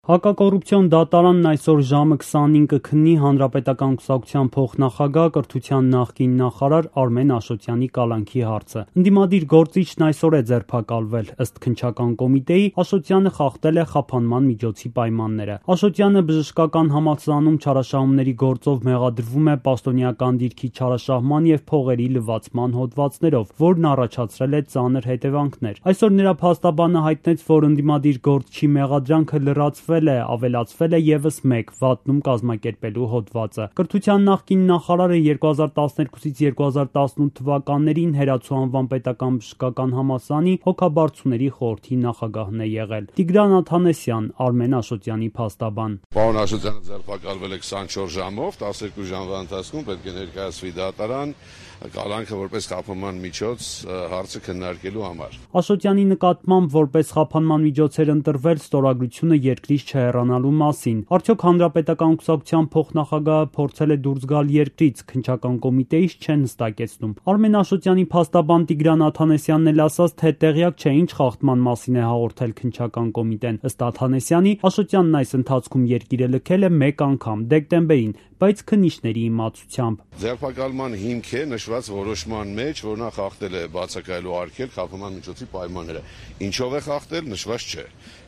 Հակակոռուպցիոն դատարանն այսօր ժամը 25-ը քննի Հանրապետական կուսակցության փոխնախագահ, կրթության նախկին նախարար Արմեն Աշոտյանի կալանքի հարցը։ Ընդդիմադիր գործիչն այսօր է ձերբակալվել։ Ըստ քննչական կոմիտեի, Աշոտյանը խախտել է խափանման միջոցի պայմանները։ Աշոտյանը բժշկական համալսարանում չարաշահումների գործով մեղադրվում է պաշտոնեական դիրքի չարաշահման եւ փողերի լվացման հոդվածներով, որն առաջացրել է ծանր հետևանքներ։ Այսօր նրա փաստաբանը հայտնեց, որ ընդդիմադիր գործչի մեղադրանքը լրացվել ավելացվել է եւս մեկ վատնում կազմակերպելու հոդվածը։ Կրթության նախկին նախարարը 2012-ից 2018 թվականներին Հերացու անվան պետական բժշկական համալսարանի հոգաբարձուների խորհրդի նախագահն է եղել։ Տիգրան Աթանեսյան, Արմեն Աշոտյանի փաստաբան։ Պարոն Աշոտյանը ձերբակալվել է 24 ժամով, 12 ժամվա ընթացքում պետք է ներկայացվի դատարան կալանքը որպես խափանման միջոց հարցը քննարկելու համար։ Աշոտյանի նկատմամբ որպես խափանման միջոց էր ընտրվել ստորագրությունը երկրից չհեռանալու մասին։ Արդյոք Հանրապետական կուսակցության փոխնախագահը փորձել է դուրս գալ երկրից, քննչական կոմիտեից չեն հստակեցնում։ Արմեն Աշոտյանի փաստաբան Տիգրան Աթանեսյանն էլ ասաց, թե տեղյակ չէ ինչ խախտման մասին է հաղորդել քննչական կոմիտեն։ Ըստ Աթանեսյանի, Աշոտյանն այս ընթացքում երկիրը լքել է մեկ անգամ՝ դեկտեմբերին, բայց քննիչների իմացությամբ։ Ձերբակալման հիմք է նշված որոշման մեջ, որ նա խախտել է բացակայելու արգելք խափանման միջոցի պայմանները։ Ինչով է խախտել, նշված չէ։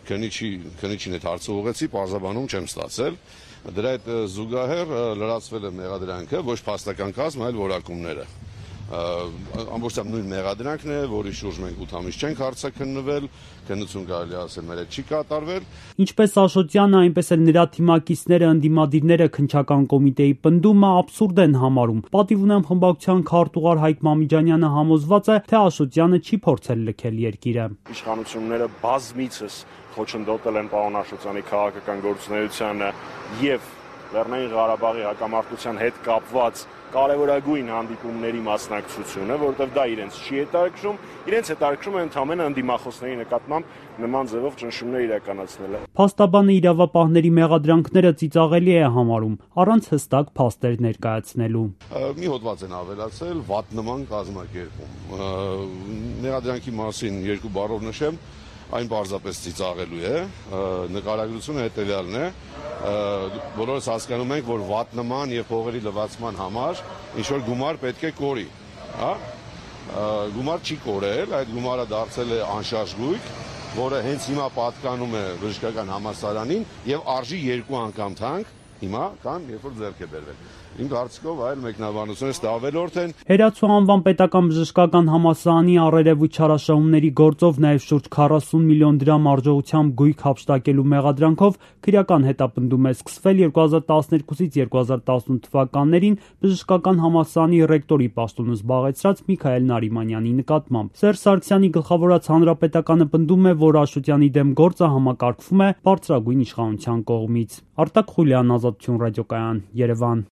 Քննիչին այդ հարցը ուղղեցի, պարզաբանում չեմ ստացել։ Դրա հետ զուգահեռ լրացվել է մեղադրանքը, ոչ փաստական կազմ, այլ որակումները։ Ամբողջությամբ նույն մեղադրանքն է, որի շուրջ մենք 8 ամիս չենք հարցաքննվել, քննություն կարելի ասել մեր հետ չի կատարվել։ Ինչպես Աշոտյանը, այնպես էլ նրա թիմակիցները, ընդդիմադիրները քննչական կոմիտեի պնդումը աբսուրդ են համարում։ Պատիվ ունեմ խմբակցության քարտուղար Հայկ Մամիջանյանը համոզված է, թե Աշոտյանը չի փորձել լքել երկիրը։ Իշխանությունները բազմիցս խոչընդոտել են պարոն Աշոտյանի քաղաքական գործունեությանը եւ Լեռնային Ղարաբաղի հակամարտության հետ կապված կարևորագույն հանդիպումների մասնակցությունը, որովհետև դա իրենց չի հետաքրքրում, իրենց հետաքրքրում է ընդհանրապես ընդդիմախոսների նկատմամբ նման ձևով ճնշումներ իրականացնելը։ Փաստաբանը իրավապահների մեղադրանքները ծիծաղելի է համարում, առանց հստակ փաստեր ներկայացնելու։ Մի հոդված են ավելացել վատ նման կազմակերպում։ Մեղադրանքի մասին երկու բառով նշեմ, այն պարզապես ծիծաղելու է, նկարագրությունը հետևյալն է, բոլորս հասկանում ենք, որ վատ նման եւ փողերի լվացման համար ինչ որ գումար պետք է կորի, հա? Գումար չի կորել, այդ գումարը դարձել է անշարժ գույք, որը հենց հիմա պատկանում է բժշկական համալսարանին եւ արժի 2 անգամ թանկ հիմա, քան երբ որ ձեռք է բերվել։ Իմ կարծիքով այլ մեկնաբանությունից դա ավելորդ են։ Հերացու անվան պետական բժշկական համալսարանի առերևույթ չարաշահումների գործով նաև շուրջ 40 միլիոն դրամ արժողությամբ գույք հափշտակելու մեղադրանքով քրեական հետապնդում է սկսվել 2012-ից 2018 թվականներին բժշկական համալսարանի ռեկտորի պաշտոնը զբաղեցրած Միքայել Նարիմանյանի նկատմամբ։ Սերժ Սարգսյանի գլխավորած Հանրապետականը պնդում է, որ Աշոտյանի դեմ գործը համակարգվում է բարձրագույն իշխանության կողմից։ Արտակ Խուլյան, Ազատություն ռադիոկայան, Երևան։